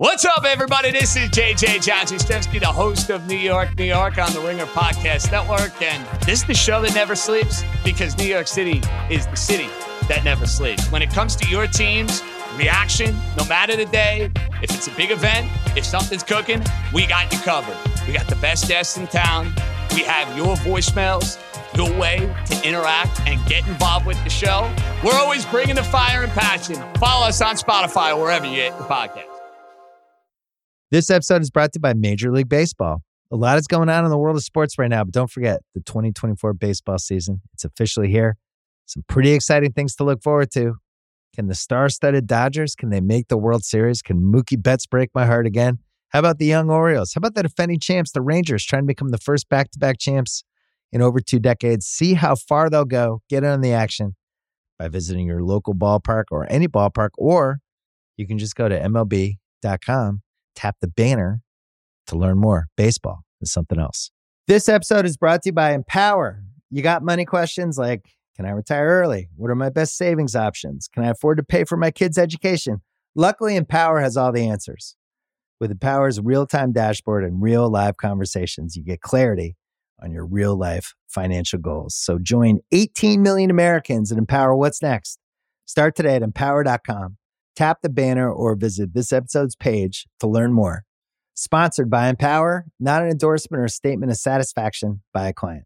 What's up, everybody? This is JJ John-Jastremski, the host of New York on the Ringer Podcast Network. And this is the show that never sleeps because New York City is the city that never sleeps. When it comes to your team's reaction, no matter the day, if it's a big event, if something's cooking, we got you covered. We got the best guests in town. We have your voicemails, your way to interact and get involved with the show. We're always bringing the fire and passion. Follow us on Spotify or wherever you get the podcast. This episode is brought to you by Major League Baseball. A lot is going on in the world of sports right now, but don't forget the 2024 baseball season. It's officially here. Some pretty exciting things to look forward to. Can the star-studded Dodgers, can they make the World Series? Can Mookie Betts break my heart again? How about the young Orioles? How about the defending champs, the Rangers, trying to become the first back-to-back champs in over 2 decades? See how far they'll go. Get in on the action by visiting your local ballpark or any ballpark, or you can just go to MLB.com. Tap the banner to learn more. Baseball is something else. This episode is brought to you by Empower. You got money questions like, can I retire early? What are my best savings options? Can I afford to pay for my kids' education? Luckily, Empower has all the answers. With Empower's real-time dashboard and real live conversations, you get clarity on your real-life financial goals. So join 18 million Americans and Empower what's next. Start today at Empower.com. Tap the banner or visit this episode's page to learn more. Sponsored by Empower, not an endorsement or statement of satisfaction by a client.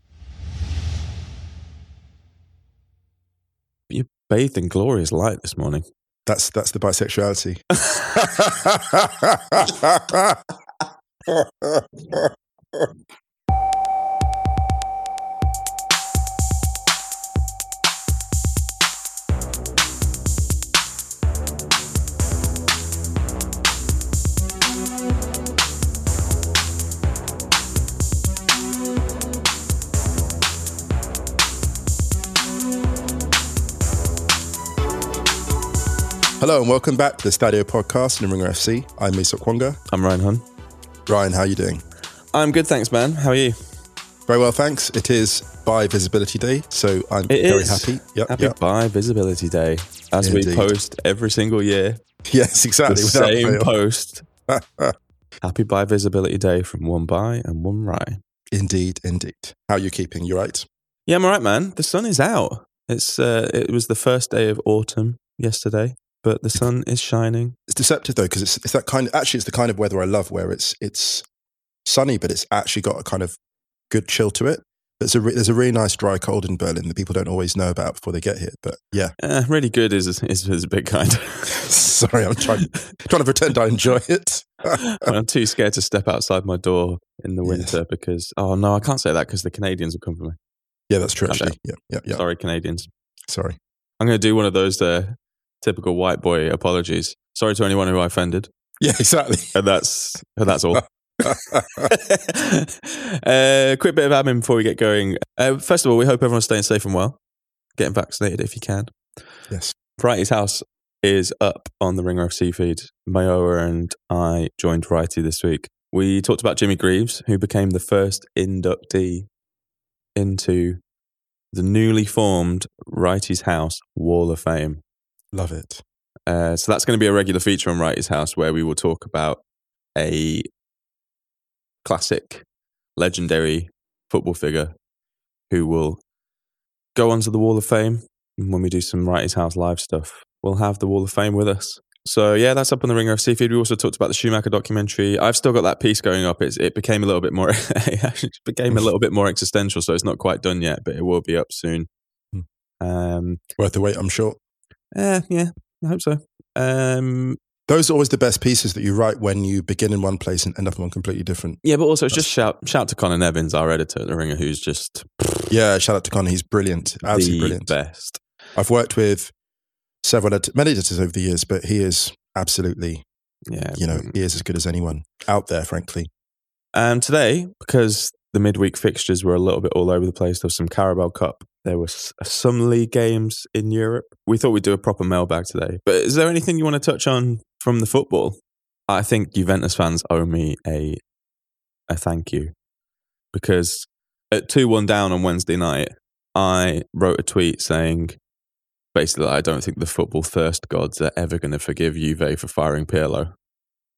You bathed in glorious light this morning. That's the bisexuality. Hello and welcome back to the Stadio Podcast in Ringer FC. I'm Mesut Kwonga. I'm Ryan Hun. Ryan, how are you doing? I'm good, thanks, man. How are you? Very well, thanks. It is Bi Visibility Day, so I'm very happy. Happy Bi Visibility Day, as Indeed. We post every single year. Yes, exactly. The same post. Happy Bi Visibility Day from one Bi and one Rye. Indeed. How are you keeping? You right? Yeah, I'm all right, man. The sun is out. It was the first day of autumn yesterday. But the sun is shining. It's deceptive though, because it's that kind of, actually it's the kind of weather I love where it's sunny, but it's actually got a kind of good chill to it. There's a really nice dry cold in Berlin that people don't always know about before they get here. But yeah. Really good is a bit kind. Sorry, I'm trying to pretend I enjoy it. I'm too scared to step outside my door in the winter because, oh no, I can't say that because the Canadians will come for me. Yeah, that's true actually. Yeah. Sorry, Canadians. Sorry. I'm going to do one of those typical white boy apologies. Sorry to anyone who I offended. Yeah, exactly. And that's all. Quick bit of admin before we get going. First of all, we hope everyone's staying safe and well. Getting vaccinated if you can. Yes. Righty's house is up on the Ringer FC feed. Mayowa and I joined Righty this week. We talked about Jimmy Greaves, who became the first inductee into the newly formed Righty's House Wall of Fame. Love it. So that's going to be a regular feature on Righty's House where we will talk about a classic, legendary football figure who will go onto the Wall of Fame. And when we do some Righty's House live stuff, we'll have the Wall of Fame with us. So yeah, that's up on the Ringer FC feed. We also talked about the Schumacher documentary. I've still got that piece going up. It became a little bit more existential, so it's not quite done yet, but it will be up soon. Worth the wait, I'm sure. Yeah, I hope so. Those are always the best pieces that you write when you begin in one place and end up in one completely different. Yeah, but also it's just shout to Conor Nevins, our editor at The Ringer, who's just... Yeah, shout out to Conor. He's brilliant. Absolutely brilliant. Best. I've worked with many editors over the years, but he is absolutely, he is as good as anyone out there, frankly. Today, because the midweek fixtures were a little bit all over the place, there was some Carabao Cup. There was some league games in Europe. We thought we'd do a proper mailbag today. But is there anything you want to touch on from the football? I think Juventus fans owe me a thank you. Because at 2-1 down on Wednesday night, I wrote a tweet saying, basically, I don't think the football thirst gods are ever going to forgive Juve for firing Pirlo.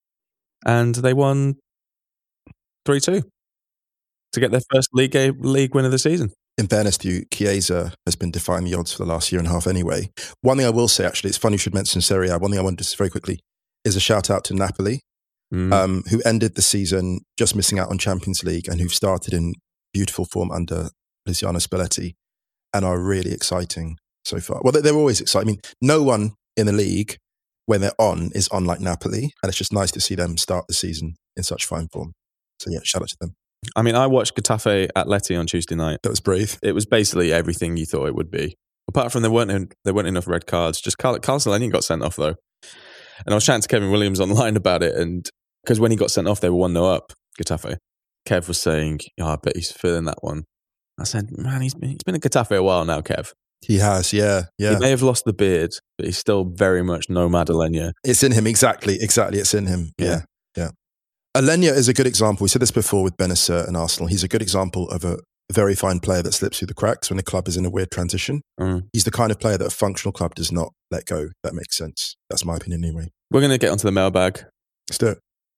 and they won 3-2 to get their first league win of the season. In fairness to you, Chiesa has been defying the odds for the last year and a half anyway. One thing I will say, actually, it's funny you should mention Serie A. One thing I want to say very quickly is a shout out to Napoli, who ended the season just missing out on Champions League and who've started in beautiful form under Luciano Spalletti and are really exciting so far. Well, they're always exciting. I mean, no one in the league, when they're on, is on like Napoli. And it's just nice to see them start the season in such fine form. So yeah, shout out to them. I mean, I watched Getafe Atleti on Tuesday night. That was brave. It was basically everything you thought it would be. Apart from there weren't enough red cards. Just Carl Selenian got sent off though. And I was chatting to Kevin Williams online about it, and because when he got sent off, they were 1-0 up, Getafe. Kev was saying, I bet he's feeling that one. I said, man, he's been at Getafe a while now, Kev. He has, yeah. He may have lost the beard, but he's still very much no Madalena. It's in him, exactly. It's in him, yeah. Alenia is a good example. We said this before with Benacer and Arsenal. He's a good example of a very fine player that slips through the cracks when the club is in a weird transition. He's the kind of player that a functional club does not let go. That makes sense. That's my opinion anyway. We're going to get onto the mailbag. Let's do it.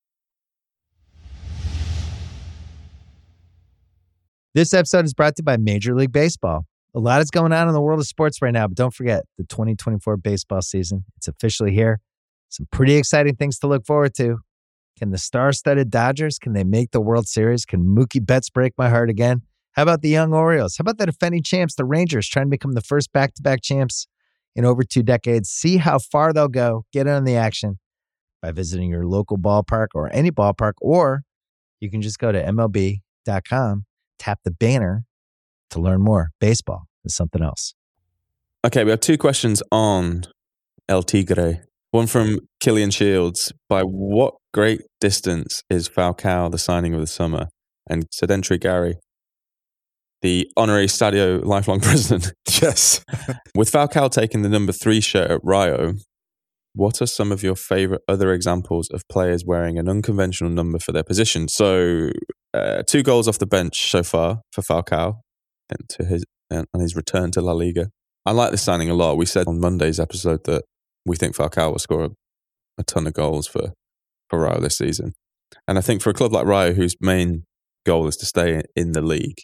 This episode is brought to you by Major League Baseball. A lot is going on in the world of sports right now, but don't forget the 2024 baseball season. It's officially here. Some pretty exciting things to look forward to. Can the star-studded Dodgers, can they make the World Series? Can Mookie Betts break my heart again? How about the young Orioles? How about the defending champs, the Rangers, trying to become the first back-to-back champs in over 2 decades? See how far they'll go. Get in on the action by visiting your local ballpark or any ballpark, or you can just go to MLB.com, tap the banner to learn more. Baseball is something else. Okay, we have 2 questions on El Tigre. One from Killian Shields. By what great distance is Falcao the signing of the summer? And Sedentary Gary, the honorary Stadio lifelong president. Yes. With Falcao taking the number 3 shirt at Rayo, what are some of your favorite other examples of players wearing an unconventional number for their position? So 2 goals off the bench so far for Falcao on his return to La Liga. I like this signing a lot. We said on Monday's episode that we think Falcao will score a ton of goals for Rayo this season. And I think for a club like Rayo, whose main goal is to stay in the league,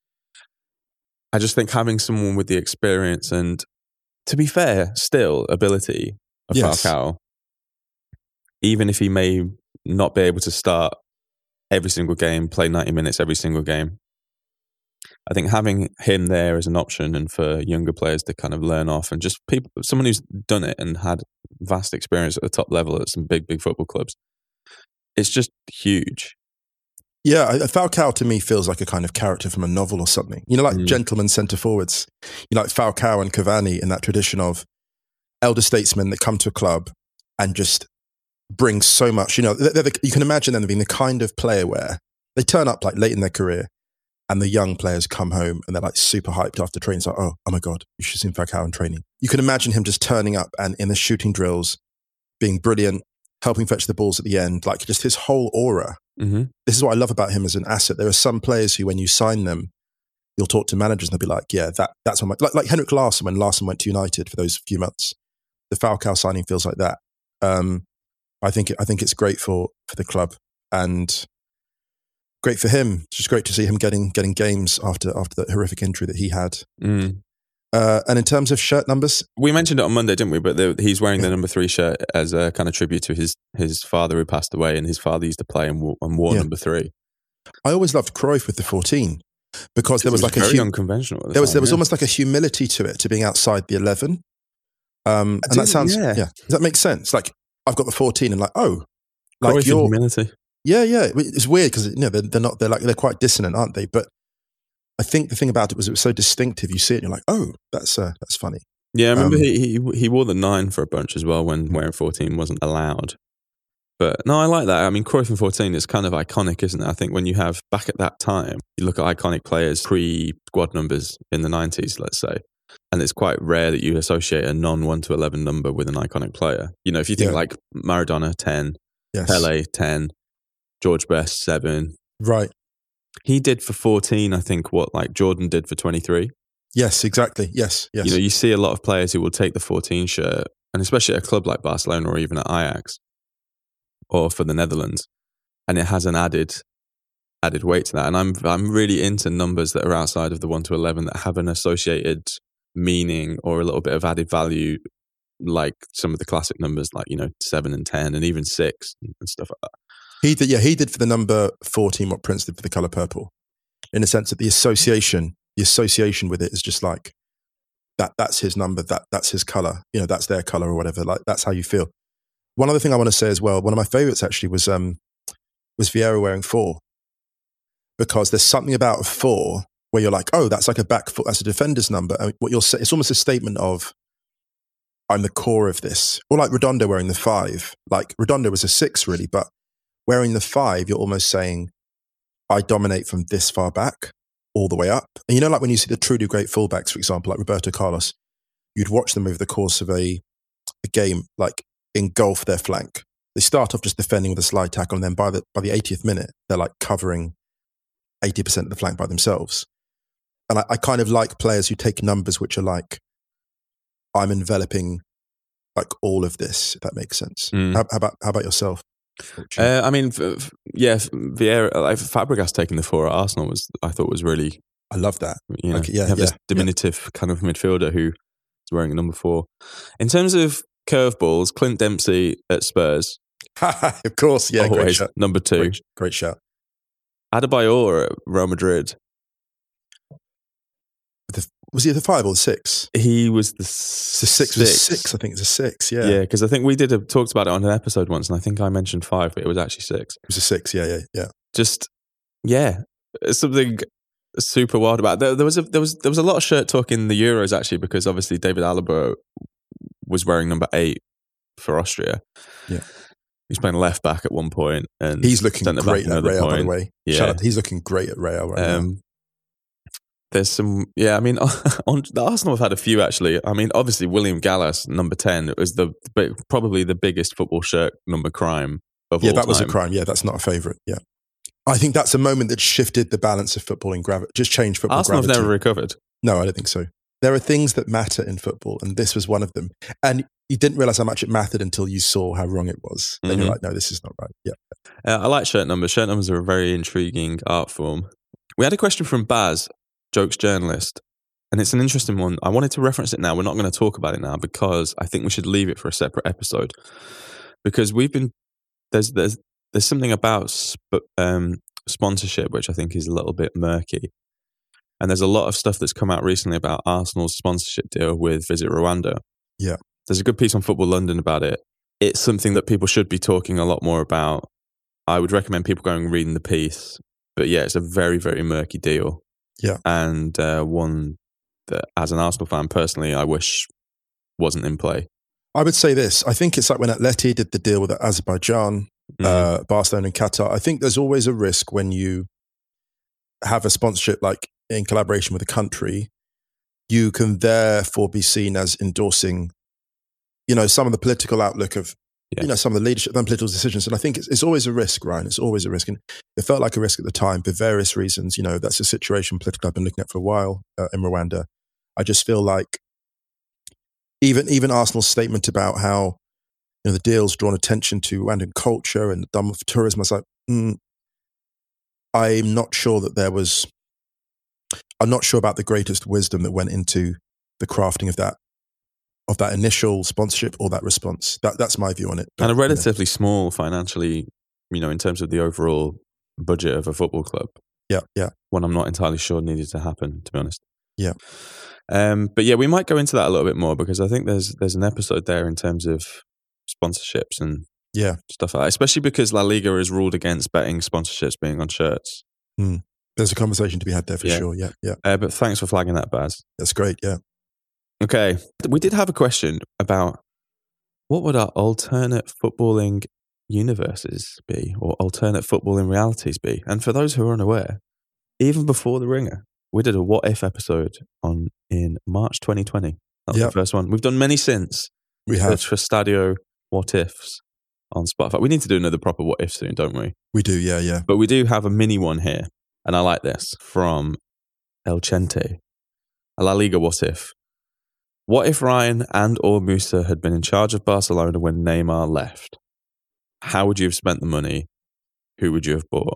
I just think having someone with the experience and, to be fair, still ability of Falcao, even if he may not be able to start every single game, play 90 minutes every single game, I think having him there as an option and for younger players to kind of learn off and just someone who's done it and had vast experience at the top level at some big football clubs, it's just huge. Yeah, Falcao to me feels like a kind of character from a novel or something. You know, like gentleman centre forwards. You know, like Falcao and Cavani in that tradition of elder statesmen that come to a club and just bring so much. You know, you can imagine them being the kind of player where they turn up like late in their career and the young players come home and they're like super hyped after training. It's like, oh my God, you should have seen Falcao in training. You can imagine him just turning up and in the shooting drills, being brilliant, helping fetch the balls at the end, like just his whole aura. Mm-hmm. This is what I love about him as an asset. There are some players who, when you sign them, you'll talk to managers and they'll be like, yeah, that's what like Henrik Larsson when Larsson went to United for those few months. The Falcao signing feels like that. I think it's great for the club and great for him. It's just great to see him getting games after that horrific injury that he had. And in terms of shirt numbers, we mentioned it on Monday, didn't we? But he's wearing the number 3 shirt as a kind of tribute to his father who passed away, and his father used to play and wore number 3. I always loved Cruyff with the 14 because there was like very unconventional. There was almost like a humility to it, to being outside the 11. And that sounds does that make sense? Like I've got the 14 and like like Cruyff your humility. Yeah. It's weird because they're quite dissonant, aren't they? But I think the thing about it was so distinctive. You see it and you're like, oh, that's funny. Yeah, I remember he wore the 9 for a bunch as well when wearing 14 wasn't allowed. But no, I like that. I mean, Cruyff in 14 is kind of iconic, isn't it? I think when you have, back at that time, you look at iconic players pre-squad numbers in the 90s, let's say, and it's quite rare that you associate a non-1 to 11 number with an iconic player. You know, if you think like Maradona, 10, Pele, 10, George Best, 7. Right. He did for 14, I think, what like Jordan did for 23. Yes, exactly. Yes. You know, you see a lot of players who will take the 14 shirt, and especially at a club like Barcelona or even at Ajax, or for the Netherlands, and it has an added weight to that. And I'm really into numbers that are outside of the 1 to 11 that have an associated meaning or a little bit of added value, like some of the classic numbers, like 7 and 10 and even 6 and stuff like that. He did for the number 14 what Prince did for the colour purple, in the sense that the association with it is just like that's his number, that's his colour, that's their colour or whatever. Like that's how you feel. One other thing I want to say as well, one of my favourites actually was Vieira wearing 4, because there's something about a 4 where you're like, oh, that's like a back foot, that's a defender's number. And what you'll say, it's almost a statement of, I'm the core of this. Or like Redondo wearing the 5. Like Redondo was a 6 really, but wearing the 5, you're almost saying, I dominate from this far back all the way up. And like when you see the truly great fullbacks, for example, like Roberto Carlos, you'd watch them over the course of a game, like engulf their flank. They start off just defending with a slide tackle, and then by the 80th minute, they're like covering 80% of the flank by themselves. And I kind of like players who take numbers which are like, I'm enveloping like all of this, if that makes sense. How about yourself? I mean, Vieira, like Fabregas taking the 4 at Arsenal I thought was really. I love that. This diminutive kind of midfielder who is wearing a number 4. In terms of curveballs, Clint Dempsey at Spurs, of course, yeah, always great shot. number 2. Great shot. Adebayor at Real Madrid. Was he the 5 or the 6? He was the 6. Was 6. I think it's a 6. Yeah, yeah. Because I think we talked about it on an episode once, and I think I mentioned 5, but it was actually 6. It was a 6. Yeah. Just something super wild about it. There was a lot of shirt talk in the Euros actually, because obviously David Alaba was wearing number 8 for Austria. Yeah, he's playing left back at one point, and he's looking great at Real. By the way, yeah, he's looking great at Real right now. There's some, I mean, Arsenal have had a few actually. I mean, obviously William Gallas, number 10, was probably the biggest football shirt number crime of all time. Yeah, that was a crime. Yeah, that's not a favourite. Yeah, I think that's a moment that shifted the balance of football in gravity. Just changed football. Arsenal have never recovered. No, I don't think so. There are things that matter in football, and this was one of them. And you didn't realise how much it mattered until you saw how wrong it was. Then you're like, no, this is not right. Yeah, I like shirt numbers. Shirt numbers are a very intriguing art form. We had a question from Baz, Jokes journalist, and it's an interesting one. I wanted to reference it now. We're not going to talk about it now because I think we should leave it for a separate episode, because there's something about sponsorship which I think is a little bit murky, and there's a lot of stuff that's come out recently about Arsenal's sponsorship deal with Visit Rwanda. Yeah, there's a good piece on Football London about it. It's something that people should be talking a lot more about. I would recommend people going and reading the piece, but yeah, it's a very, very murky deal. Yeah, and one that, as an Arsenal fan, personally, I wish wasn't in play. I would say this. I think it's like when Atleti did the deal with Azerbaijan, Barcelona and Qatar. I think there's always a risk when you have a sponsorship like in collaboration with a country, you can therefore be seen as endorsing, some of the political outlook of, some of the leadership and political decisions. And I think it's always a risk, Ryan. It's always a risk. And it felt like a risk at the time for various reasons. That's a situation politically I've been looking at for a while in Rwanda. I just feel like even Arsenal's statement about how, the deal's drawn attention to Rwandan culture and done with tourism, I was like, I'm not sure about the greatest wisdom that went into the crafting of that initial sponsorship or that response. That's my view on it. But, and a relatively small financially, in terms of the overall budget of a football club. Yeah. One I'm not entirely sure needed to happen, to be honest. Yeah. But yeah, we might go into that a little bit more, because I think there's an episode there in terms of sponsorships and stuff like that, especially because La Liga is ruled against betting sponsorships being on shirts. There's a conversation to be had there for sure. Yeah. But thanks for flagging that, Baz. That's great. Yeah. Okay. We did have a question about what would our alternate footballing universes be, or alternate footballing realities be? And for those who are unaware, even before The Ringer, we did a What If episode in March 2020. That was the first one. We've done many since. We have. For Stadio What Ifs on Spotify. We need to do another proper What If soon, don't we? We do, yeah. But we do have a mini one here, and I like this, from El Chente. A La Liga What If. What if Ryan and or Musa had been in charge of Barcelona when Neymar left? how would you have spent the money? Who would you have bought?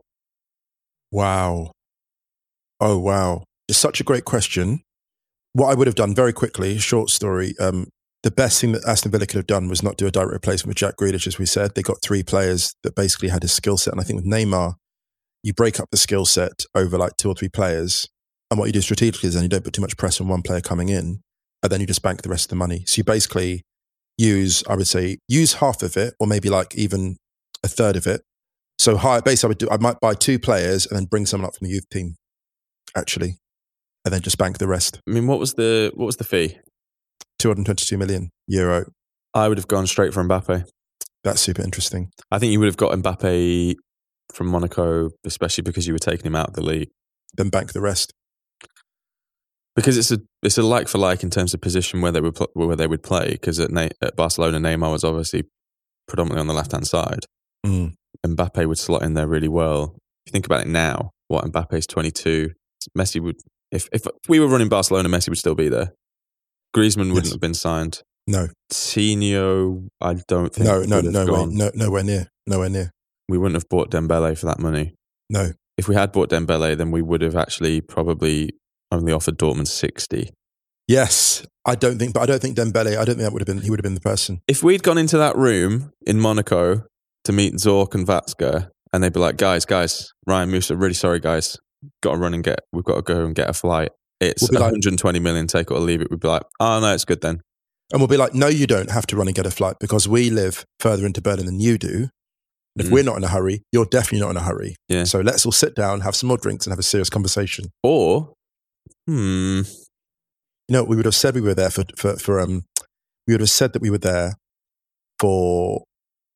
Wow. Oh, wow. It's such a great question. What I would have done very quickly, short story, the best thing that Aston Villa could have done was not do a direct replacement with Jack Grealish, as we said. They got 3 players that basically had his skill set. And I think with Neymar, you break up the skill set over like 2 or 3 players. And what you do strategically is then you don't put too much pressure on one player coming in, and then you just bank the rest of the money. So you basically use half of it, or maybe like even a third of it. So basically I might buy 2 players and then bring someone up from the youth team, actually, and then just bank the rest. I mean, what was the fee? 222 million euro. I would have gone straight for Mbappe. That's super interesting. I think you would have got Mbappe from Monaco, especially because you were taking him out of the league. Then bank the rest. Because it's a like for like in terms of position where they would play. Because at Barcelona, Neymar was obviously predominantly on the left hand side. Mbappe would slot in there really well. If you think about it now, Mbappe's 22. Messi would, if we were running Barcelona, Messi would still be there. Griezmann wouldn't have been signed. No. Coutinho, I don't think. Nowhere near. We wouldn't have bought Dembele for that money. No. If we had bought Dembele, then we would have actually probably only offered Dortmund 60. Yes, I don't think Dembele. I don't think that he would have been the person. If we'd gone into that room in Monaco to meet Zorc and Vatska, and they'd be like, guys, Ryan Musa, really sorry, guys, we've got to go and get a flight. It's 120 million, take it or leave it. We'd be like, oh no, it's good then. And we'll be like, no, you don't have to run and get a flight because we live further into Berlin than you do. And if we're not in a hurry, you're definitely not in a hurry. Yeah. So let's all sit down, have some more drinks, and have a serious conversation. Or, we would have said we were there we would have said that we were there for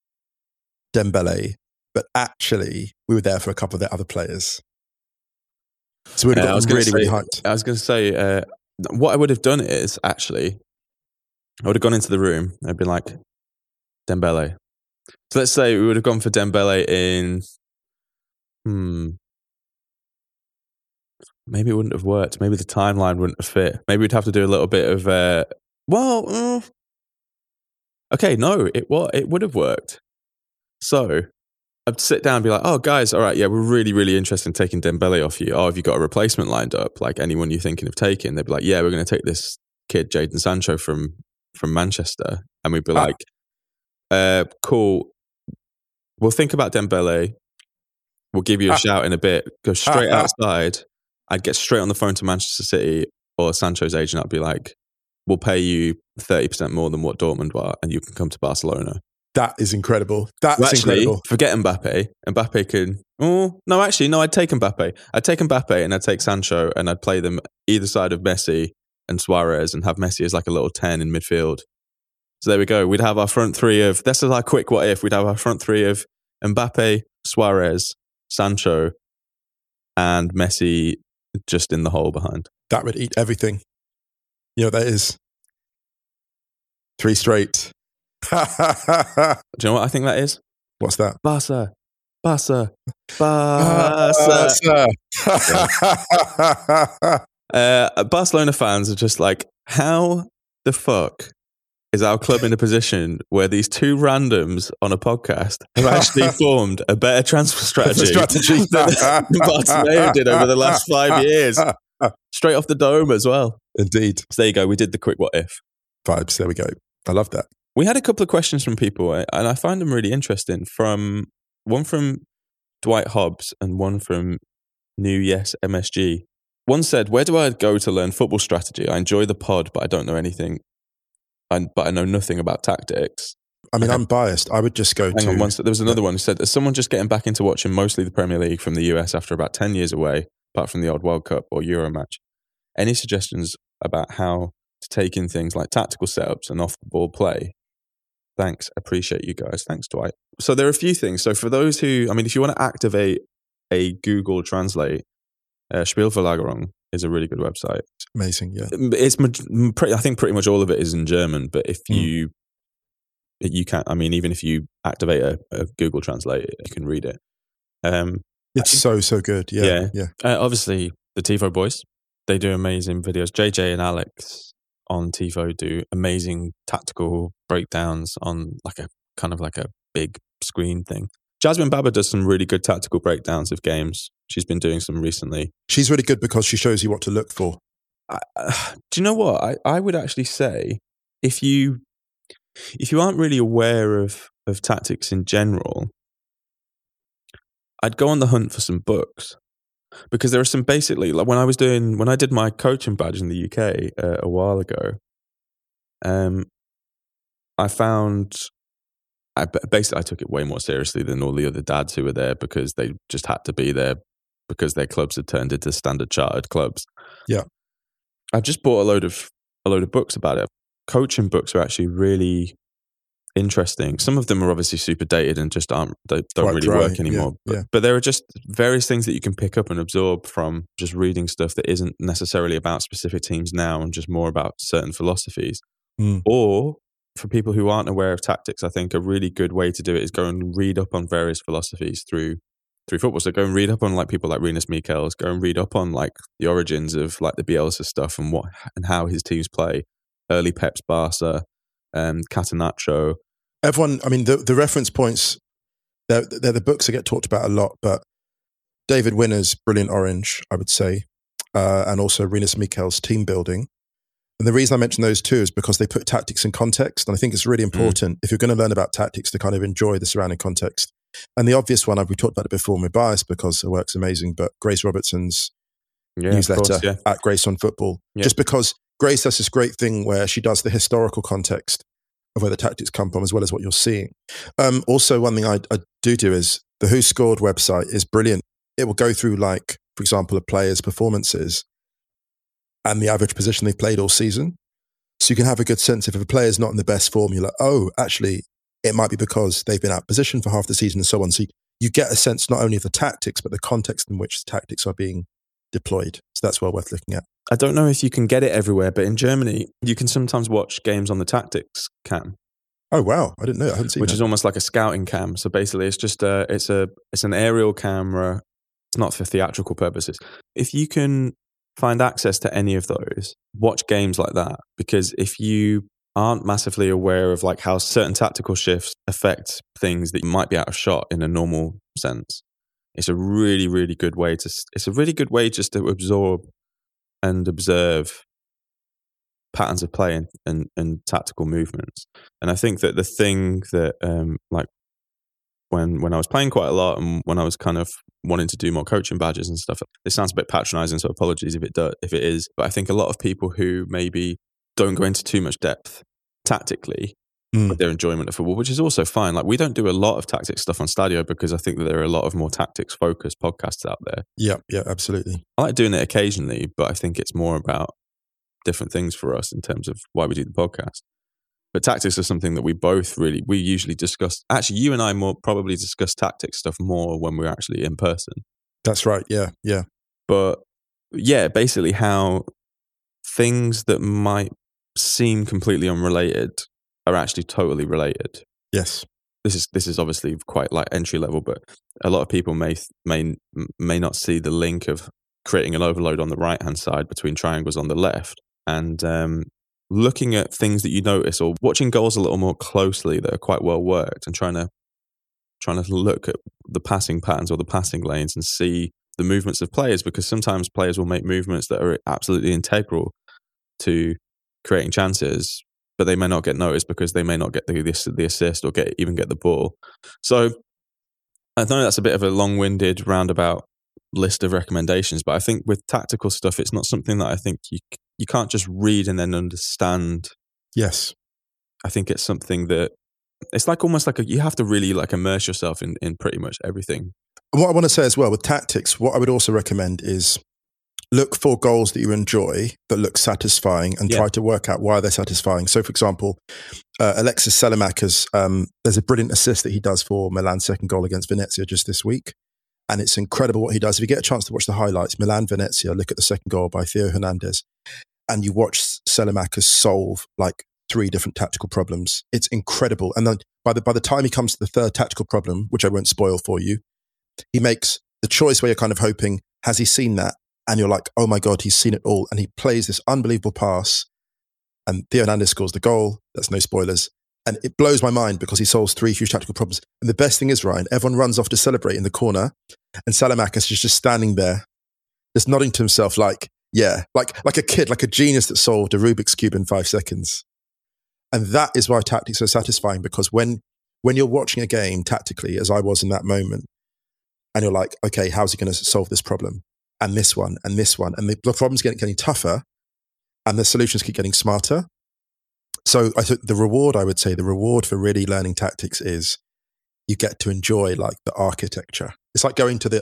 Dembele, but actually we were there for a couple of the other players. So we would have got really hyped. I was going to say, what I would have done is actually, I would have gone into the room. I'd been like, Dembele. So let's say we would have gone for Dembele in, maybe it wouldn't have worked. Maybe the timeline wouldn't have fit. Maybe we'd have to do a little bit of, okay, no, it would have worked. So I'd sit down and be like, oh, guys, all right, yeah, we're really, really interested in taking Dembele off you. Oh, have you got a replacement lined up? Like anyone you're thinking of taking? They'd be like, yeah, we're going to take this kid, Jadon Sancho from Manchester. And we'd be like, cool. We'll think about Dembele. We'll give you a shout in a bit. Go straight outside. I'd get straight on the phone to Manchester City or Sancho's agent. I'd be like, we'll pay you 30% more than what Dortmund were, and you can come to Barcelona. That is incredible. Incredible. Forget Mbappe. Mbappe can... I'd take Mbappe. I'd take Mbappe and I'd take Sancho and I'd play them either side of Messi and Suarez and have Messi as like a little 10 in midfield. So there we go. We'd have our front three of... This is our quick what if. We'd have our front three of Mbappe, Suarez, Sancho, and Messi just in the hole behind. That would eat everything. You know what that is? 3 straight. Do you know what I think that is? What's that? Barca. Barcelona fans are just like, how the fuck is our club in a position where these 2 randoms on a podcast have actually formed a better transfer strategy than Barcelona did over the last 5 years? Straight off the dome as well. Indeed. So there you go. We did the quick what if. Vibes. There we go. I love that. We had a couple of questions from people, and I find them really interesting. One from Dwight Hobbs and one from New Yes MSG. One said, where do I go to learn football strategy? I enjoy the pod, but I don't know anything. But I know nothing about tactics. I mean, I'm biased. I would just go Hang on, there was another one who said, as someone just getting back into watching mostly the Premier League from the US after about 10 years away, apart from the odd World Cup or Euro match, any suggestions about how to take in things like tactical setups and off-the-ball play? Thanks. Appreciate you guys. Thanks, Dwight. So there are a few things. So for those who, if you want to activate a Google Translate, Spielverlagerung is a really good website. Amazing, yeah. It's I think pretty much all of it is in German, but if you can't, even if you activate a Google Translate, you can read it. It's so good. Yeah. Obviously, the TiVo boys, they do amazing videos. JJ and Alex on TiVo do amazing tactical breakdowns on like a big screen thing. Jasmine Baba does some really good tactical breakdowns of games. She's been doing some recently. She's really good because she shows you what to look for. Do you know what? I would actually say if you aren't really aware of tactics in general, I'd go on the hunt for some books, because there are some basically, like when I did my coaching badge in the UK a while ago, I found I took it way more seriously than all the other dads who were there, because they just had to be there because their clubs had turned into standard chartered clubs. Yeah. I just bought a load of books about it. Coaching books are actually really interesting. Some of them are obviously super dated and just don't really dry, work anymore. But there are just various things that you can pick up and absorb from just reading stuff that isn't necessarily about specific teams now and just more about certain philosophies. Or for people who aren't aware of tactics, I think a really good way to do it is go and read up on various philosophies through football. So go and read up on like people like Rinus Michels, go and read up on like the origins of like the Bielsa stuff and how his teams play, early Pep's Barca, Catenaccio. Everyone, I mean, the reference points, they're the books that get talked about a lot, but David Winner's Brilliant Orange, I would say, and also Rinus Michels' Team Building. And the reason I mention those two is because they put tactics in context. And I think it's really important if you're going to learn about tactics to kind of enjoy the surrounding context. And the obvious one, we talked about it before, and we're biased because her work's amazing, but Grace Robertson's newsletter at Grace on Football. Yeah. Just because Grace does this great thing where she does the historical context of where the tactics come from as well as what you're seeing. Also, one thing I do is the Who Scored website is brilliant. It will go through, like, for example, a player's performances and the average position they've played all season. So you can have a good sense if a player's not in the best form, you're like, oh, actually, it might be because they've been out of position for half the season and so on. So you get a sense not only of the tactics, but the context in which the tactics are being deployed. So that's well worth looking at. I don't know if you can get it everywhere, but in Germany, you can sometimes watch games on the tactics cam. Oh, wow. I didn't know. I hadn't seen Which that. is almost like a scouting cam. So basically, it's just it's an aerial camera. It's not for theatrical purposes. If you can find access to any of those, watch games like that, because if you aren't massively aware of like how certain tactical shifts affect things that might be out of shot in a normal sense, it's a really, really good way just to absorb and observe patterns of play and tactical movements. And I think that the thing that like when I was playing quite a lot and when I was kind of wanting to do more coaching badges and stuff, this sounds a bit patronizing, so apologies if it is, but I think a lot of people who maybe don't go into too much depth tactically with their enjoyment of football, which is also fine. Like, we don't do a lot of tactics stuff on Stadio because I think that there are a lot of more tactics focused podcasts out there. Yeah, absolutely. I like doing it occasionally, but I think it's more about different things for us in terms of why we do the podcast. But tactics are something that we usually discuss. Actually, you and I probably discuss tactics stuff more when we're actually in person. That's right. Yeah. But yeah, basically how things that might seem completely unrelated are actually totally related. Yes. This is obviously quite like entry level, but a lot of people may not see the link of creating an overload on the right hand side between triangles on the left, and looking at things that you notice or watching goals a little more closely that are quite well worked and trying to look at the passing patterns or the passing lanes and see the movements of players, because sometimes players will make movements that are absolutely integral to creating chances, but they may not get noticed because they may not get the assist or even get the ball. So I know that's a bit of a long-winded roundabout list of recommendations, but I think with tactical stuff, it's not something that I think you can't just read and then understand. Yes. I think it's something that it's like almost like you have to really like immerse yourself in pretty much everything. What I want to say as well with tactics, what I would also recommend is look for goals that you enjoy that look satisfying and try to work out why they're satisfying. So, for example, Alexis Selemakers, there's a brilliant assist that he does for Milan's second goal against Venezia just this week. And it's incredible what he does. If you get a chance to watch the highlights, Milan-Venezia, look at the second goal by Theo Hernandez, and you watch Selemakers solve like 3 different tactical problems. It's incredible. And then by the time he comes to the third tactical problem, which I won't spoil for you, he makes the choice where you're kind of hoping, has he seen that? And you're like, oh my God, he's seen it all. And he plays this unbelievable pass, and Theo Hernandez scores the goal. That's no spoilers. And it blows my mind because he solves 3 huge tactical problems. And the best thing is, Ryan, everyone runs off to celebrate in the corner, and Salamakis is just standing there, just nodding to himself like, yeah, like a kid, like a genius that solved a Rubik's Cube in 5 seconds. And that is why tactics are satisfying, because when you're watching a game tactically, as I was in that moment, and you're like, okay, how's he going to solve this problem? And this one, and this one. And the problems getting tougher, and the solutions keep getting smarter. So I think the reward for really learning tactics is you get to enjoy like the architecture. It's like going to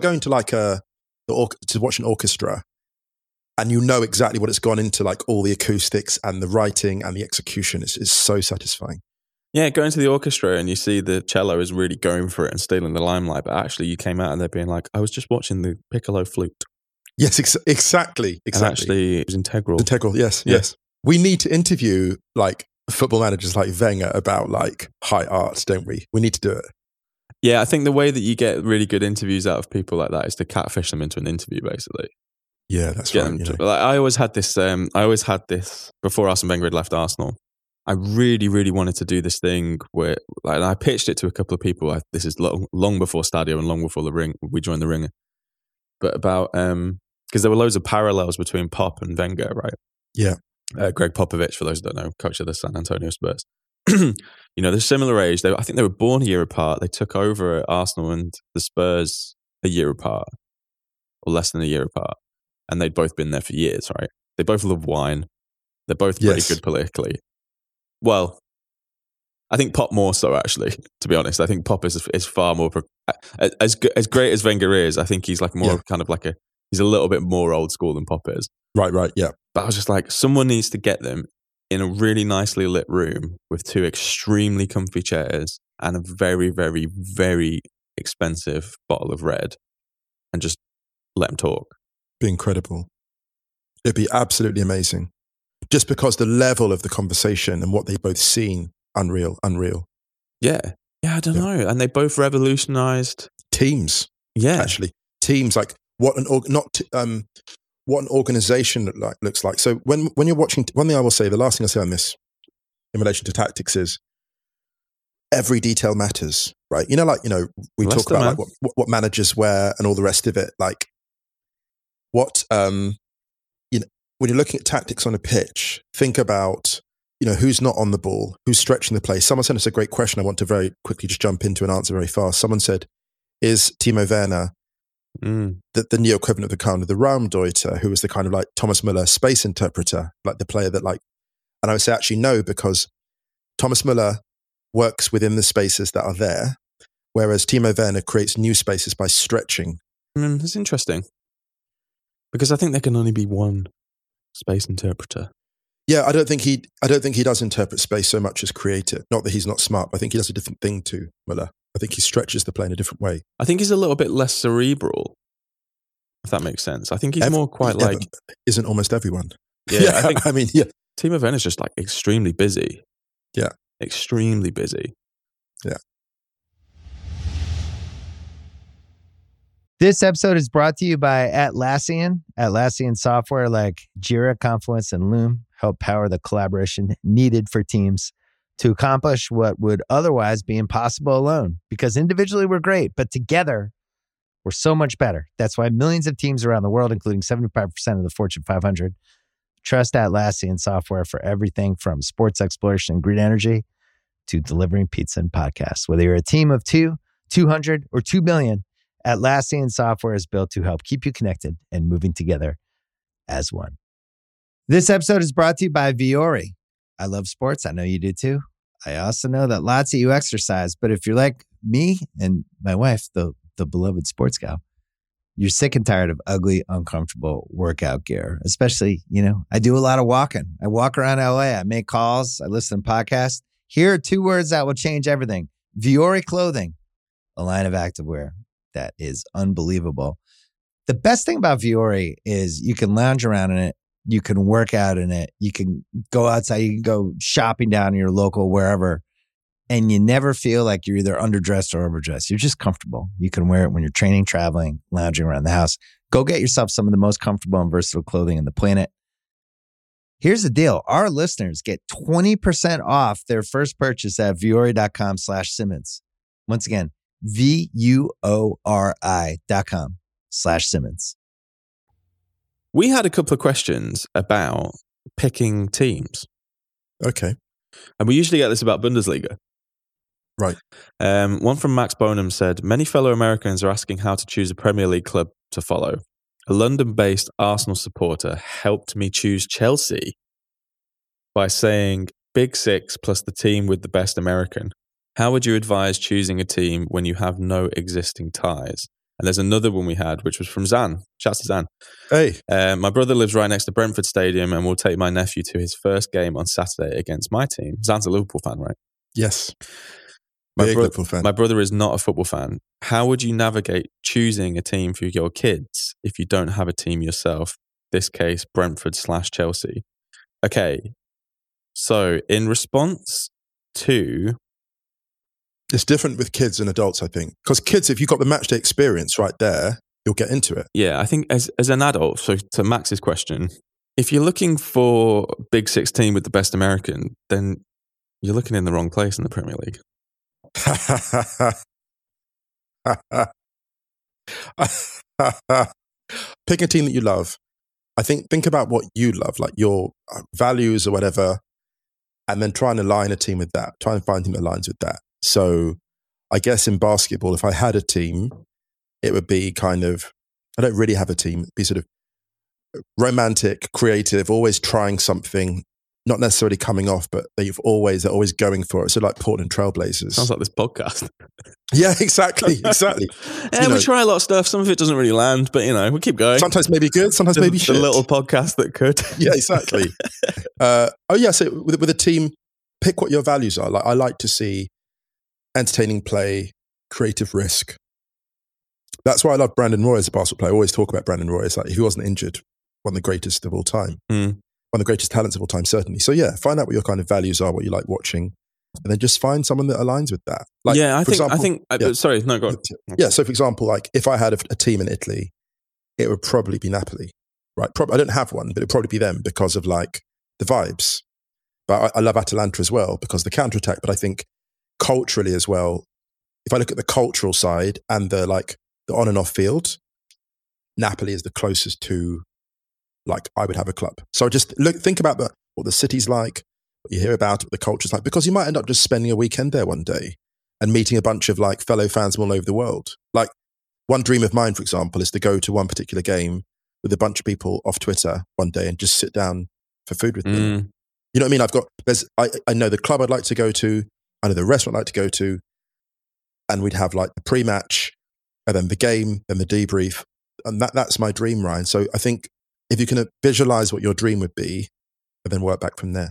watch an orchestra, and you know exactly what it's gone into, like all the acoustics and the writing and the execution is so satisfying. Yeah, going to the orchestra and you see the cello is really going for it and stealing the limelight, but actually you came out and they're being like, I was just watching the piccolo flute. Yes, exactly. And actually it was integral. Yes. We need to interview like football managers like Wenger about like high art, don't we? We need to do it. Yeah, I think the way that you get really good interviews out of people like that is to catfish them into an interview, basically. Yeah, that's right. Like, I always had this before Arsene Wenger had left Arsenal. I really, really wanted to do this thing where, like, I pitched it to a couple of people. This is long before Stadio and long before we joined the Ringer. But about because there were loads of parallels between Pop and Wenger, right? Yeah. Greg Popovich, for those who don't know, coach of the San Antonio Spurs. They're similar age. I think they were born a year apart. They took over at Arsenal and the Spurs a year apart, or less than a year apart. And they'd both been there for years, right? They both love wine. They're both pretty good politically. Well, I think Pop more so, actually, to be honest. I think Pop is far more... As great as Wenger is, I think he's like more kind of like he's a little bit more old school than Pop is. Right, yeah. But I was just like, someone needs to get them in a really nicely lit room with 2 extremely comfy chairs and a very, very, very expensive bottle of red and just let them talk. Be incredible. It'd be absolutely amazing. Just because the level of the conversation and what they've both seen, unreal. Yeah, I don't know. And they both revolutionized teams. Yeah, actually, teams, like what an organization looks like. So when you're watching, one thing I will say, the last thing I say on this in relation to tactics is every detail matters, right? We talk about like what managers wear and all the rest of it. Like what when you're looking at tactics on a pitch, think about who's not on the ball, who's stretching the play. Someone sent us a great question I want to very quickly just jump into and answer very fast. Someone said, is Timo Werner the new equivalent of the kind of the Raumdeuter, who was the kind of like Thomas Müller space interpreter, like the player that like, and I would say actually no, because Thomas Müller works within the spaces that are there, whereas Timo Werner creates new spaces by stretching. It's interesting because I think there can only be one space interpreter. Yeah, I don't think he does interpret space so much as create it. Not that he's not smart, but I think he does a different thing to Müller. I think he stretches the play in a different way. I think he's a little bit less cerebral, if that makes sense. I think he's more quite like... Isn't almost everyone. Yeah, yeah. Timo Werner's just like extremely busy. Yeah. Extremely busy. Yeah. This episode is brought to you by Atlassian. Atlassian software like Jira, Confluence, and Loom help power the collaboration needed for teams to accomplish what would otherwise be impossible alone. Because individually we're great, but together we're so much better. That's why millions of teams around the world, including 75% of the Fortune 500, trust Atlassian software for everything from sports exploration and green energy to delivering pizza and podcasts. Whether you're a team of 2, 200, or 2 billion, Atlassian software is built to help keep you connected and moving together as one. This episode is brought to you by Vuori. I love sports. I know you do too. I also know that lots of you exercise, but if you're like me and my wife, the beloved sports gal, you're sick and tired of ugly, uncomfortable workout gear. Especially, I do a lot of walking. I walk around LA. I make calls. I listen to podcasts. Here are 2 words that will change everything. Vuori Clothing, a line of activewear that is unbelievable. The best thing about Vuori is you can lounge around in it. You can work out in it. You can go outside. You can go shopping down in your local wherever. And you never feel like you're either underdressed or overdressed. You're just comfortable. You can wear it when you're training, traveling, lounging around the house. Go get yourself some of the most comfortable and versatile clothing on the planet. Here's the deal. Our listeners get 20% off their first purchase at vuori.com/Simmons. Once again, VUORI.com/Simmons. We had a couple of questions about picking teams. Okay. And we usually get this about Bundesliga. Right. One from Max Bonham said, many fellow Americans are asking how to choose a Premier League club to follow. A London-based Arsenal supporter helped me choose Chelsea by saying Big Six plus the team with the best American. How would you advise choosing a team when you have no existing ties? And there's another one we had, which was from Zan. Shouts to Zan. Hey. My brother lives right next to Brentford Stadium and will take my nephew to his first game on Saturday against my team. Zan's a Liverpool fan, right? Yes. Liverpool fan. My brother is not a football fan. How would you navigate choosing a team for your kids if you don't have a team yourself? This case, Brentford/Chelsea. Okay. So in response to... It's different with kids and adults, I think. Because kids, if you've got the matchday experience right there, you'll get into it. Yeah, I think as an adult, so to Max's question, if you're looking for Big Six team with the best American, then you're looking in the wrong place in the Premier League. Pick a team that you love. I think about what you love, like your values or whatever, and then try and align a team with that. Try and find a team that aligns with that. So I guess in basketball, if I had a team, it would be kind of, I don't really have a team. It'd be sort of romantic, creative, always trying something, not necessarily coming off, but they're always going for it. So like Portland Trailblazers. Sounds like this podcast. Yeah, exactly. Yeah, we try a lot of stuff. Some of it doesn't really land, but we keep going. Sometimes maybe good, sometimes maybe shit. The little podcast that could. Yeah, exactly. So with a team, pick what your values are. Like I like to see entertaining play, creative risk. That's why I love Brandon Roy as a basketball player. I always talk about Brandon Roy. It's like if he wasn't injured, one of the greatest of all time. One of the greatest talents of all time, certainly. So yeah, find out what your kind of values are, what you like watching, and then just find someone that aligns with that. Like, yeah, I think. Sorry, no, go on. Yeah, so for example, like if I had a team in Italy, it would probably be Napoli, right? I don't have one, but it'd probably be them because of like the vibes. But I love Atalanta as well because of the counterattack. But I think culturally as well, if I look at the cultural side and the on and off field, Napoli is the closest to like I would have a club. So just think about what the city's like, what you hear about, what the culture's like, because you might end up just spending a weekend there one day and meeting a bunch of like fellow fans from all over the world. Like one dream of mine, for example, is to go to one particular game with a bunch of people off Twitter one day and just sit down for food with them. You know what I mean? I know the club I'd like to go to, I know the restaurant I'd like to go to, and we'd have like the pre-match and then the game, then the debrief. And that's my dream, Ryan. So I think if you can visualize what your dream would be and then work back from there.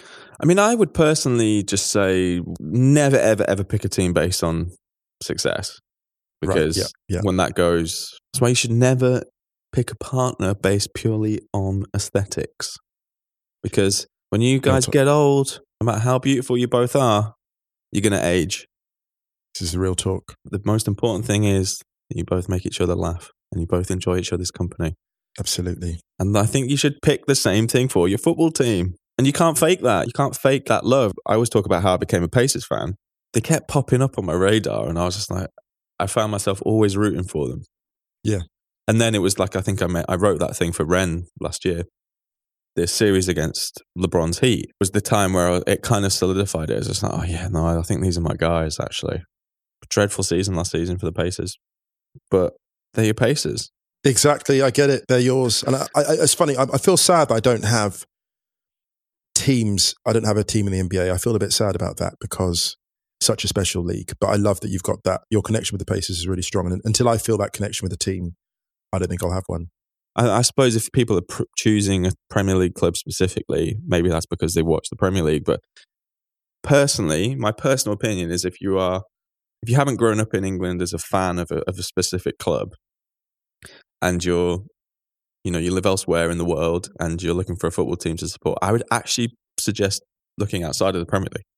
I mean, I would personally just say never, ever, ever pick a team based on success. Because when that goes, that's why you should never pick a partner based purely on aesthetics. Because when you guys get old, no matter how beautiful you both are, you're going to age. This is the real talk. The most important thing is that you both make each other laugh and you both enjoy each other's company. Absolutely. And I think you should pick the same thing for your football team. And you can't fake that. You can't fake that love. I always talk about how I became a Pacers fan. They kept popping up on my radar and I was just like, I found myself always rooting for them. Yeah. And then it was like, I think I wrote that thing for Ren last year. This series against LeBron's Heat was the time where it kind of solidified it. It was just like, I think these are my guys, actually. Dreadful season last season for the Pacers. But they're your Pacers. Exactly. I get it. They're yours. And it's funny. I feel sad that I don't have teams. I don't have a team in the NBA. I feel a bit sad about that because it's such a special league. But I love that you've got that. Your connection with the Pacers is really strong. And until I feel that connection with the team, I don't think I'll have one. I suppose if people are choosing a Premier League club specifically, maybe that's because they watch the Premier League. But personally, my personal opinion is if you haven't grown up in England as a fan of a specific club, and you live elsewhere in the world and you're looking for a football team to support, I would actually suggest looking outside of the Premier League.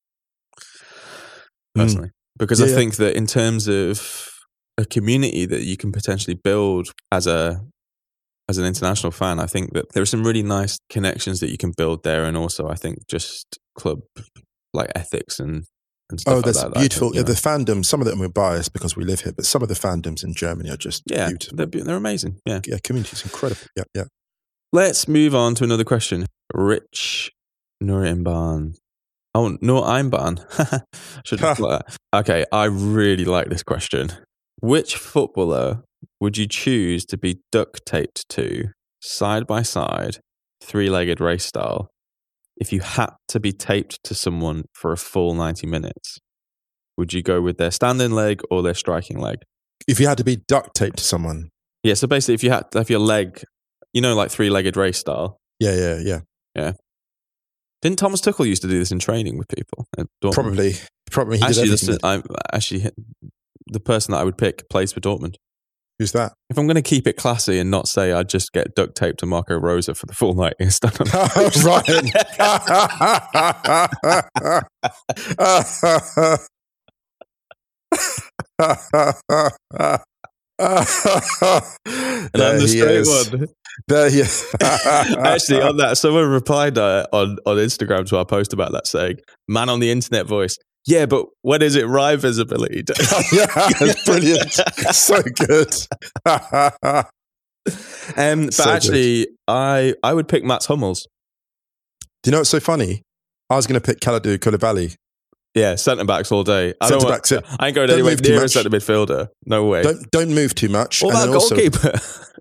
Personally. Because I think that in terms of a community that you can potentially build as a as an international fan, I think that there are some really nice connections that you can build there, and also I think just club like ethics and stuff like that. Oh, that's beautiful. I think, the fandoms, some of them are biased because we live here, but some of the fandoms in Germany are just beautiful. They're amazing. Yeah, community's incredible. Yeah. Let's move on to another question. Rich Nurimban. Oh, no, I'm Ban. Should have like that. Okay, I really like this question. Which footballer would you choose to be duct taped to, side by side, 3-legged race style, if you had to be taped to someone for a full 90 minutes? Would you go with their standing leg or their striking leg? If you had to be duct taped to someone? Yeah, so basically if you had to have your leg, like 3-legged race style. Yeah. Didn't Thomas Tuchel used to do this in training with people? Probably. He did everything. Actually, the person that I would pick plays for Dortmund. Who's that? If I'm going to keep it classy and not say I'd just get duct taped to Marco Rosa for the full night instead of Ryan. And I'm the straight one. There he is. Actually, on that, someone replied on Instagram to our post about that, saying, "Man on the internet voice. Yeah, but when is it Rye visibility?" Yeah, that's brilliant. So good. But So actually, I would pick Mats Hummels. Do you know what's so funny? I was going to pick Kalidou Koulibaly. Yeah, centre backs all day. I ain't going Don't anywhere move too near a much. centre midfielder. No way. Don't move too much. What And about then goalkeeper?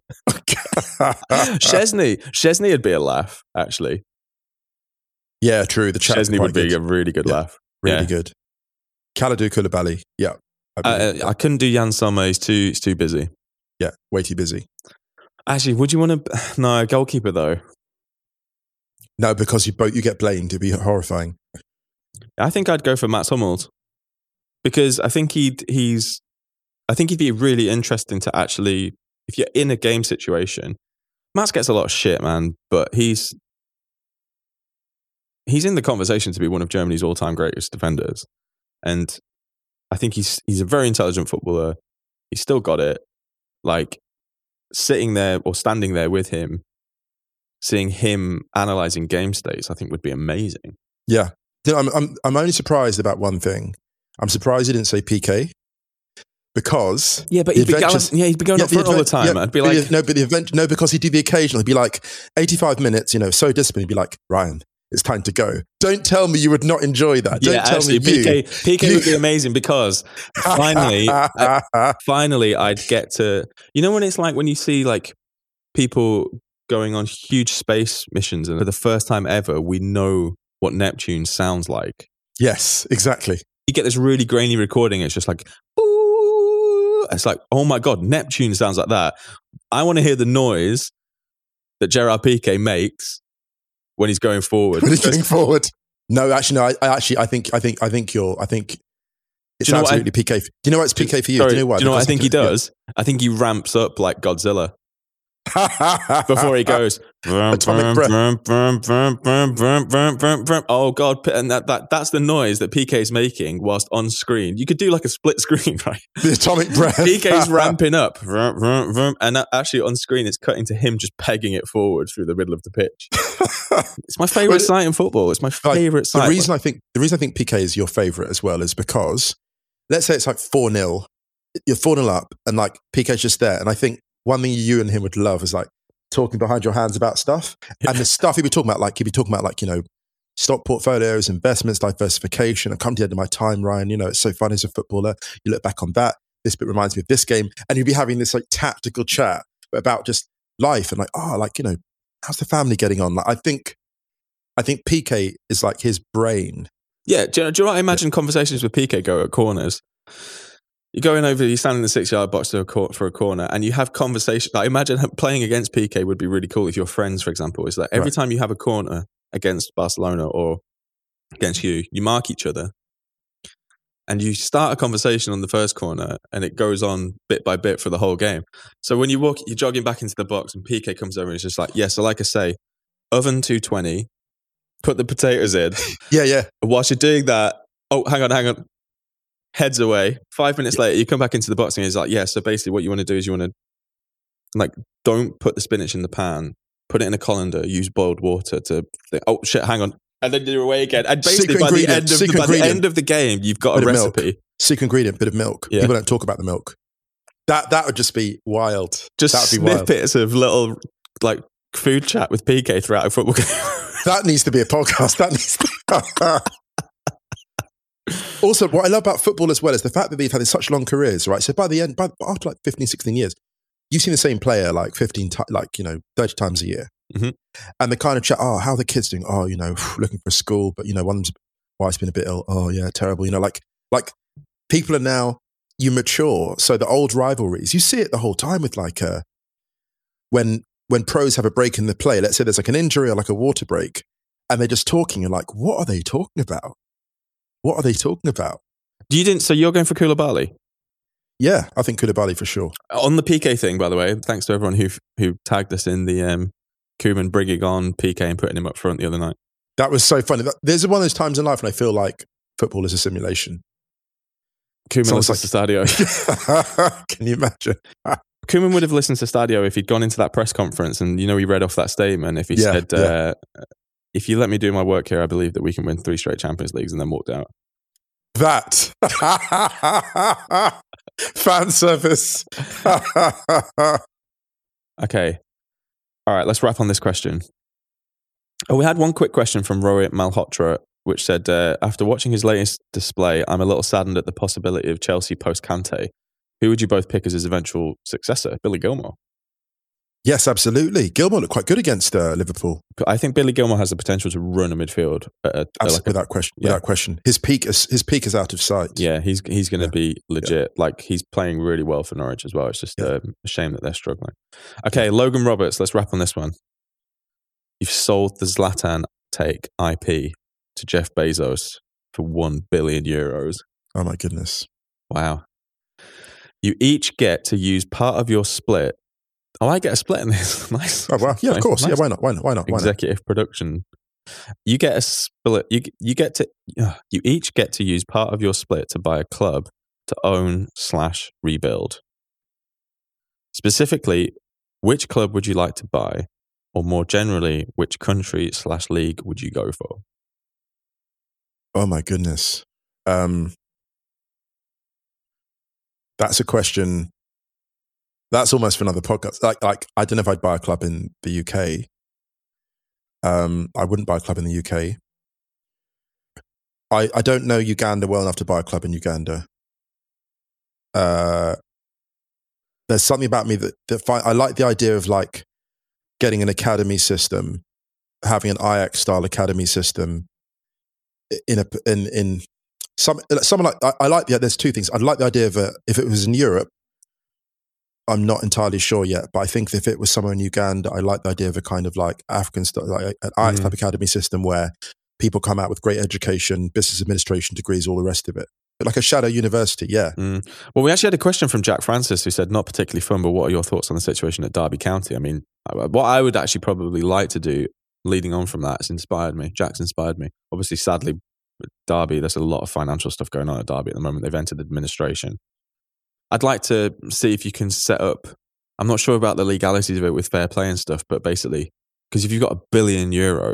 Chesney would be a laugh, actually. Yeah, true. The chat Chesney would be a really good laugh. Really good. Kalidou Koulibaly. Yeah. I couldn't do Jan Sommer. He's too busy. Yeah, way too busy. Actually, would you want to? No, goalkeeper though. No, because you get blamed. It'd be horrifying. I think I'd go for Mats Hummels because I think he'd be really interesting to actually, if you're in a game situation. Mats gets a lot of shit, man, but he's in the conversation to be one of Germany's all-time greatest defenders, and I think he's a very intelligent footballer. He's still got it. Like sitting there or standing there with him, seeing him analyzing game states, I think would be amazing. Yeah. I'm only surprised about one thing. I'm surprised he didn't say PK because but he'd be going up front all the time. I'd be like, because he'd do the occasional. He'd be like 85 minutes, so disciplined. He'd be like, Ryan, it's time to go. Don't tell me you would not enjoy that. Don't tell me PK would be amazing because finally, I'd get to, when it's like when you see like people going on huge space missions and for the first time ever, we know what Neptune sounds like. Yes, exactly. You get this really grainy recording. It's just like, ooh. It's like, oh my God, Neptune sounds like that. I want to hear the noise that Gerard Piqué makes when he's going forward. No, actually, no. I think it's absolutely PK. Do you know why it's PK for you? Sorry, do you know why? Do you know what I think he does? Yeah. I think he ramps up like Godzilla. Before he goes, atomic breath. Oh God! And that's the noise that PK's making whilst on screen. You could do like a split screen, right? The atomic breath. PK's ramping up, and actually on screen it's cutting to him just pegging it forward through the middle of the pitch. It's my favourite sight in football. It's my favourite sight. The reason I think PK is your favourite as well is because let's say it's like 4-0. You're 4-0 up, and like PK's just there, and I think. One thing you and him would love is like talking behind your hands about stuff. And the stuff he'd be talking about, stock portfolios, investments, diversification. I've come to the end of my time, Ryan. It's so fun as a footballer. You look back on that. This bit reminds me of this game. And he'd be having this like tactical chat about just life and how's the family getting on? Like, I think PK is like his brain. Yeah. Do you know what I imagine conversations with PK go at corners? You're going over, you're standing in the 6-yard box for a corner and you have conversation. I imagine playing against PK would be really cool if you're friends, for example. Is that every time you have a corner against Barcelona or against you mark each other and you start a conversation on the first corner and it goes on bit by bit for the whole game. So when you're jogging back into the box and PK comes over and it's just like, yeah, so like I say, oven 220, put the potatoes in. Yeah. Whilst you're doing that, oh, hang on. Heads away. 5 minutes later, you come back into the box and he's like, yeah, so basically what you want to do is you want to Like, don't put the spinach in the pan. Put it in a colander. Use boiled water to think, oh shit, hang on, and then you're away again. And basically, by the end of the game, you've got a recipe. Milk. Secret ingredient, bit of milk. Yeah. People don't talk about the milk. That would just be wild. Just snippets of little like food chat with PK throughout a football game. That needs to be a podcast. Also, what I love about football as well is the fact that they've had such long careers, right? So after like 15, 16 years, you've seen the same player like 30 times a year. Mm-hmm. And the kind of chat, how are the kids doing? Oh, looking for school, but one's wife's been a bit ill. Oh yeah, terrible. Like people are now, you mature. So the old rivalries, you see it the whole time with like when pros have a break in the play, let's say there's like an injury or like a water break, and they're just talking and like, what are they talking about? What are they talking about? So you're going for Koulibaly? Yeah, I think Koulibaly for sure. On the PK thing, by the way, thanks to everyone who tagged us in the Koeman bringing on PK and putting him up front the other night. That was so funny. There's one of those times in life when I feel like football is a simulation. Koeman listens to Stadio. Can you imagine? Koeman would have listened to Stadio if he'd gone into that press conference and, he read off that statement. If he said, if you let me do my work here, I believe that we can win 3 straight Champions Leagues, and then walked out. That. Fan service. Okay. All right, let's wrap on this question. Oh, we had one quick question from Rohit Malhotra, which said, after watching his latest display, I'm a little saddened at the possibility of Chelsea post-Kante. Who would you both pick as his eventual successor? Billy Gilmour? Yes, absolutely. Gilmour looked quite good against Liverpool. I think Billy Gilmour has the potential to run a midfield. Without question. Yeah. Without question. His peak is out of sight. Yeah, he's going to be legit. Yeah. Like, he's playing really well for Norwich as well. It's just a shame that they're struggling. Okay, Logan Roberts, let's wrap on this one. You've sold the Zlatan take IP to Jeff Bezos for €1 billion. Oh my goodness. Wow. You each get to use part of your split. Oh, I get a split in this. Nice. Oh, wow. Yeah, of course. Nice. Yeah, why not? Executive production. You get a split. You each get to use part of your split to buy a club to own/rebuild. Specifically, which club would you like to buy? Or more generally, which country/league would you go for? Oh my goodness. That's a question. That's almost for another podcast. Like I don't know if I'd buy a club in the UK. I wouldn't buy a club in the UK. I don't know Uganda well enough to buy a club in Uganda. There's something about me that I like the idea of like getting an academy system, having an Ajax style academy system in someone like I like there's two things. I'd like the idea of if it was in Europe. I'm not entirely sure yet, but I think if it was somewhere in Uganda, I like the idea of a kind of like African style, like an Ajax type academy system where people come out with great education, business administration degrees, all the rest of it. But like a shadow university, yeah. Well, we actually had a question from Jack Francis who said, not particularly fun, but what are your thoughts on the situation at Derby County? I mean, what I would actually probably like to do, leading on from that, has inspired me. Jack's inspired me. Obviously, sadly, with Derby, there's a lot of financial stuff going on at Derby at the moment. They've entered administration. I'd like to see if you can set up, I'm not sure about the legalities of it with fair play and stuff, but basically, because if you've got €1 billion,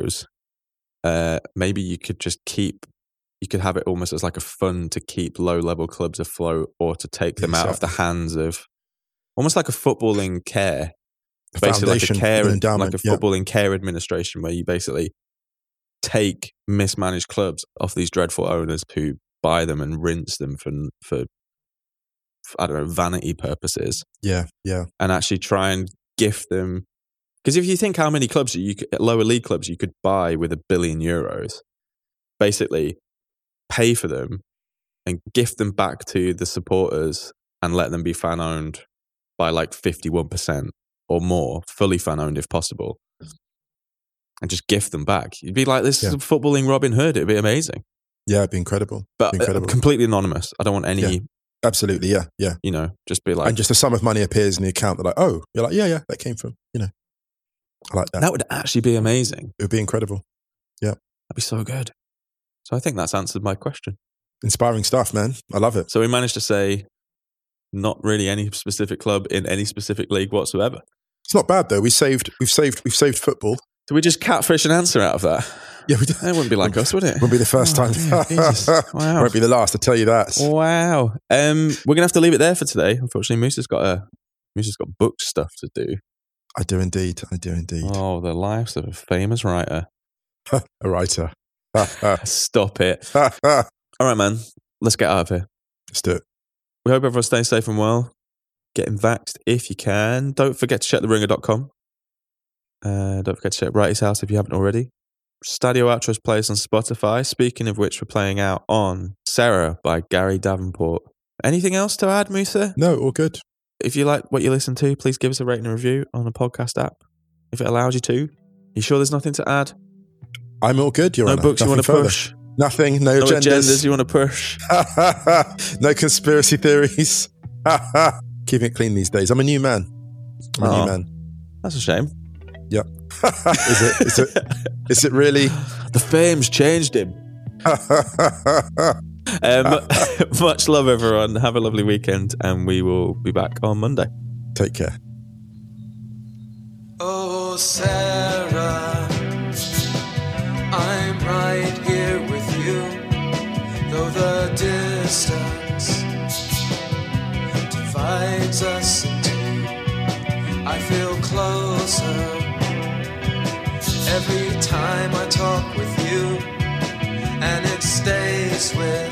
maybe you could just you could have it almost as like a fund to keep low-level clubs afloat or to take them out of the hands of, almost like a footballing care. Basically like a footballing care administration where you basically take mismanaged clubs off these dreadful owners who buy them and rinse them for I don't know, vanity purposes. Yeah. And actually try and gift them. Because if you think how many clubs lower league clubs you could buy with €1 billion, basically pay for them and gift them back to the supporters and let them be fan owned by like 51% or more, fully fan owned if possible, and just gift them back. You'd be like this footballing Robin Hood. It'd be amazing. Yeah, it'd be incredible. But completely anonymous. I don't want any. Yeah. Absolutely, yeah. Just be like, and just a sum of money appears in the account. They're like, oh, you're like, yeah, that came from, I like that. That would actually be amazing. It would be incredible. Yeah, that'd be so good. So I think that's answered my question. Inspiring stuff, man. I love it. So we managed to say not really any specific club in any specific league whatsoever. It's not bad though. We've saved football. Do we just catfish an answer out of that? Yeah, we do. It wouldn't be like us, would it? Wouldn't be the first time. Jesus. Wow. Won't be the last. I tell you that. Wow. We're gonna have to leave it there for today. Unfortunately, Moose's got book stuff to do. I do indeed. Oh, the lives of a famous writer. A writer. Stop it. All right, man. Let's get out of here. Let's do it. We hope everyone's staying safe and well. Getting vaxxed if you can. Don't forget to check theringer.com. Don't forget to check Righty's House if you haven't already. Stadio Outros plays on Spotify. Speaking of which, we're playing out on Sarah by Gary Davenport. Anything else to add, Musa? No, all good. If you like what you listen to, please give us a rating and review on the podcast app. If it allows you to. You sure there's nothing to add? I'm all good, Your Honor. No books you want to push? Nothing. No agendas you want to push? No conspiracy theories. Keeping it clean these days. I'm a new man. That's a shame. Yep. Is it really? The fame's changed him. Much love, everyone. Have a lovely weekend, and we will be back on Monday. Take care. Oh, Sarah, I'm right here with you, though the distance divides us in two. I feel closer every time I talk with you, and it stays with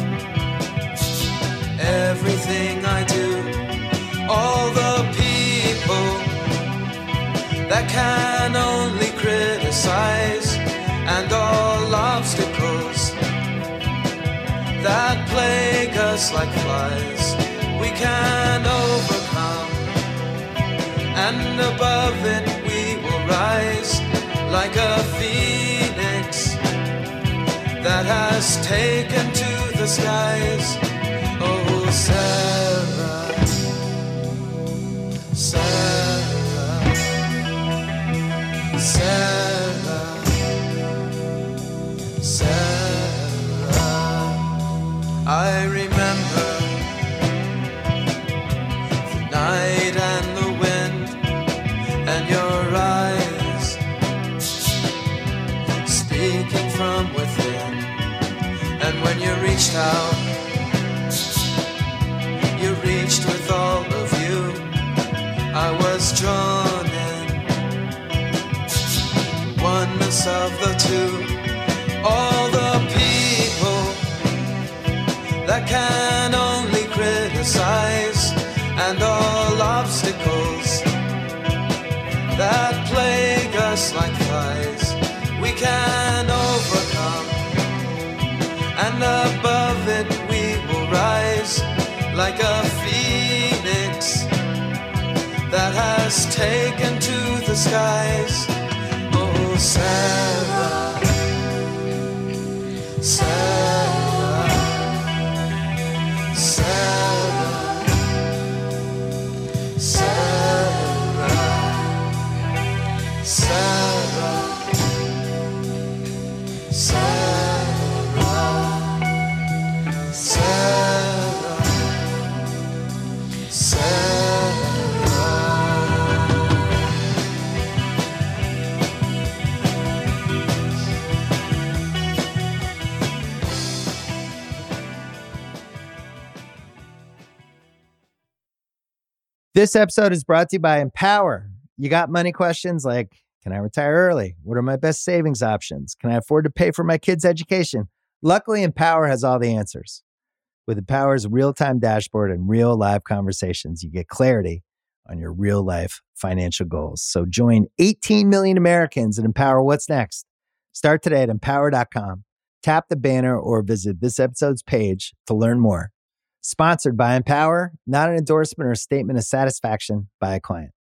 everything I do. All the people that can only criticize, and all obstacles that plague us like flies, we can overcome, and above it we will rise like a phoenix that has taken to the skies. Oh, Sarah, Sarah, Sarah, Sarah. I remember the night and the wind and your eyes speaking from within. And when you reached out, you reached with all of you. I was drawn in, oneness of the two. All the people that can only criticize, and all obstacles that plague us like flies, we can overcome, and above it we will rise like a phoenix that has taken to the skies. Oh, Sarah, Sarah, Sarah, Sarah, Sarah, Sarah, Sarah, Sarah. This episode is brought to you by Empower. You got money questions like, can I retire early? What are my best savings options? Can I afford to pay for my kids' education? Luckily, Empower has all the answers. With Empower's real-time dashboard and real live conversations, you get clarity on your real-life financial goals. So join 18 million Americans and Empower what's next. Start today at empower.com. Tap the banner or visit this episode's page to learn more. Sponsored by Empower, not an endorsement or a statement of satisfaction by a client.